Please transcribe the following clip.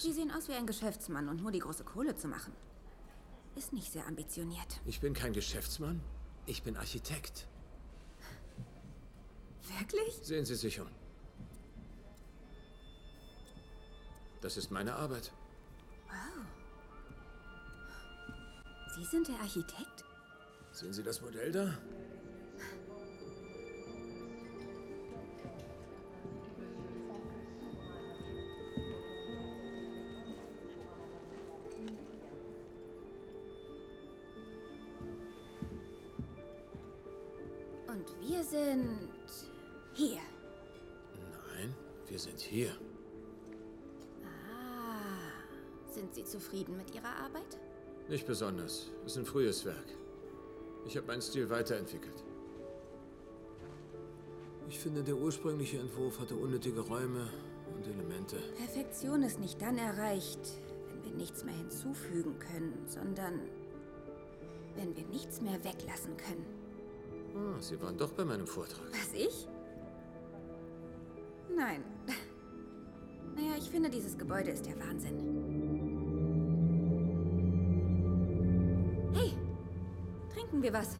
Sie sehen aus wie ein Geschäftsmann und nur die große Kohle zu machen. Ist nicht sehr ambitioniert. Ich bin kein Geschäftsmann. Ich bin Architekt. Wirklich? Sehen Sie sich um. Das ist meine Arbeit. Wow. Sie sind der Architekt? Sehen Sie das Modell da? Und wir sind hier. Nein, wir sind hier. Sind Sie zufrieden mit Ihrer Arbeit? Nicht besonders. Es ist ein frühes Werk. Ich habe meinen Stil weiterentwickelt. Ich finde, der ursprüngliche Entwurf hatte unnötige Räume und Elemente. Perfektion ist nicht dann erreicht, wenn wir nichts mehr hinzufügen können, sondern wenn wir nichts mehr weglassen können. Ah, Sie waren doch bei meinem Vortrag. Was, ich? Nein. Naja, ich finde, dieses Gebäude ist der Wahnsinn. Hey, trinken wir was?